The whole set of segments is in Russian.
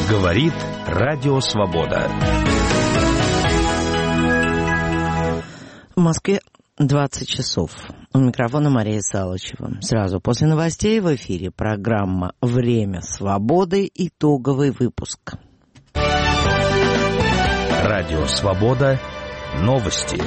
Говорит Радио Свобода. В Москве 20 часов. У микрофона Мария Салычева. Сразу после новостей в эфире программа «Время свободы». Итоговый выпуск. Радио Свобода. Новости.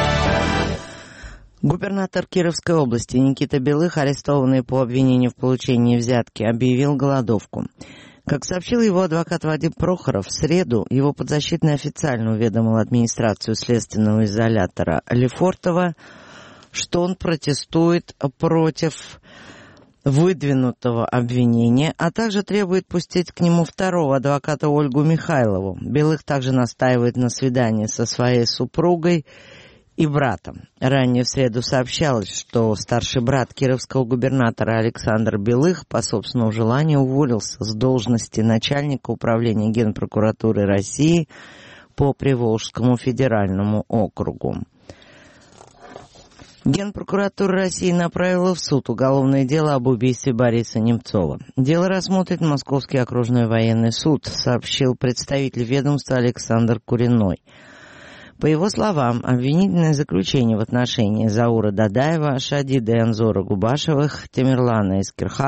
Губернатор Кировской области Никита Белых, арестованный по обвинению в получении взятки, объявил голодовку. Как сообщил его адвокат Вадим Прохоров, в среду его подзащитный официально уведомил администрацию следственного изолятора Лефортово, что он протестует против выдвинутого обвинения, а также требует пустить к нему второго адвоката Ольгу Михайлову. Белых также настаивает на свидании со своей супругой и братом. Ранее в среду сообщалось, что старший брат кировского губернатора Александр Белых по собственному желанию уволился с должности начальника управления Генпрокуратуры России по Приволжскому федеральному округу. Генпрокуратура России направила в суд уголовное дело об убийстве Бориса Немцова. Дело рассмотрит Московский окружной военный суд, сообщил представитель ведомства Александр Куриной. По его словам, обвинительное заключение в отношении Заура Дадаева, Шадида и Анзора Губашевых, Темирлана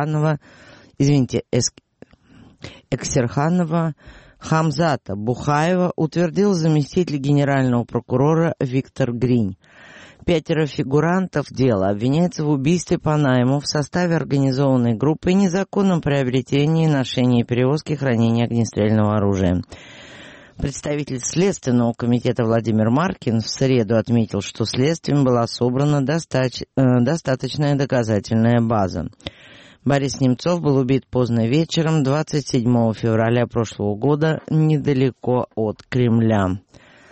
Эксерханова, Хамзата Бухаева утвердил заместитель генерального прокурора Виктор Гринь. 5 фигурантов дела обвиняются в убийстве по найму в составе организованной группы и незаконном приобретении, ношении, перевозке и хранении огнестрельного оружия. Представитель Следственного комитета Владимир Маркин в среду отметил, что следствием была собрана достаточная доказательная база. Борис Немцов был убит поздно вечером 27 февраля прошлого года недалеко от Кремля.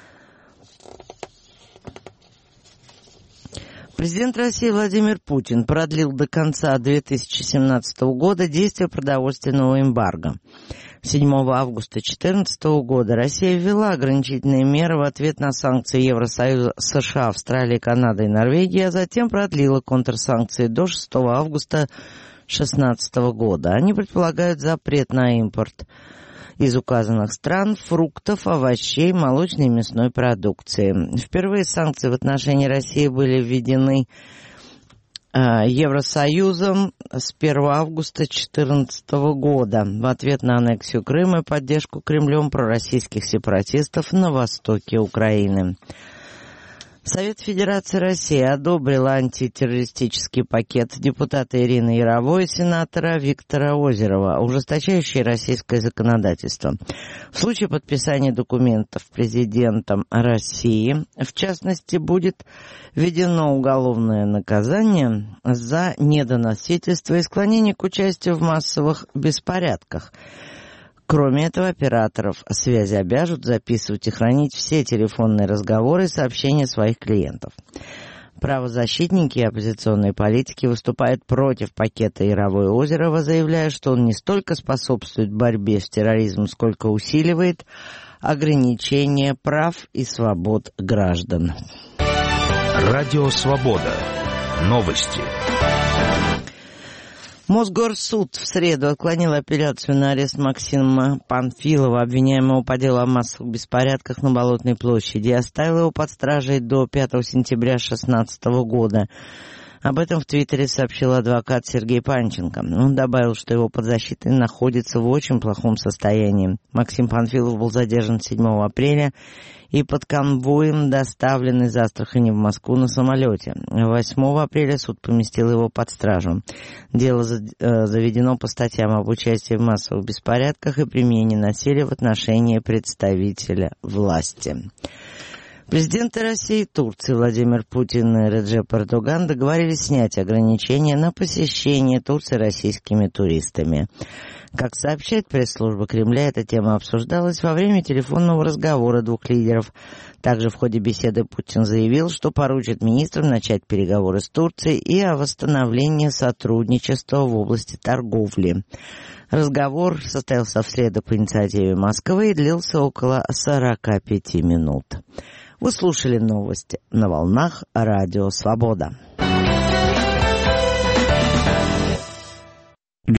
Президент России Владимир Путин продлил до конца 2017 года действие продовольственного эмбарго. 7 августа 2014 года Россия ввела ограничительные меры в ответ на санкции Евросоюза, США, Австралии, Канады и Норвегии, а затем продлила контрсанкции до 6 августа 2016 года. Они предполагают запрет на импорт из указанных стран фруктов, овощей, молочной и мясной продукции. Впервые санкции в отношении России были введены Евросоюзом с 1 августа 2014 года в ответ на аннексию Крыма и поддержку Кремлем пророссийских сепаратистов на востоке Украины. Совет Федерации России одобрил антитеррористический пакет депутата Ирины Яровой и сенатора Виктора Озерова, ужесточающий российское законодательство. В случае подписания документов президентом России, в частности, будет введено уголовное наказание за недоносительство и склонение к участию в массовых беспорядках. Кроме этого, операторов связи обяжут записывать и хранить все телефонные разговоры и сообщения своих клиентов. Правозащитники и оппозиционные политики выступают против пакета Яровой-Озерова, заявляя, что он не столько способствует борьбе с терроризмом, сколько усиливает ограничение прав и свобод граждан. Радио Свобода. Новости. Мосгорсуд в среду отклонил апелляцию на арест Максима Панфилова, обвиняемого по делу о массовых беспорядках на Болотной площади, и оставил его под стражей до 5 сентября 2016 года. Об этом в Твиттере сообщил адвокат Сергей Панченко. Он добавил, что его подзащитный находится в очень плохом состоянии. Максим Панфилов был задержан 7 апреля и под конвоем доставлен из Астрахани в Москву на самолете. 8 апреля суд поместил его под стражу. Дело заведено по статьям об участии в массовых беспорядках и применении насилия в отношении представителя власти. Президенты России и Турции Владимир Путин и Реджеп Эрдоган договорились снять ограничения на посещение Турции российскими туристами. Как сообщает пресс-служба Кремля, эта тема обсуждалась во время телефонного разговора двух лидеров. Также в ходе беседы Путин заявил, что поручит министрам начать переговоры с Турцией и о восстановлении сотрудничества в области торговли. Разговор состоялся в среду по инициативе Москвы и длился около 45 минут. Вы слушали новости на волнах Радио Свобода.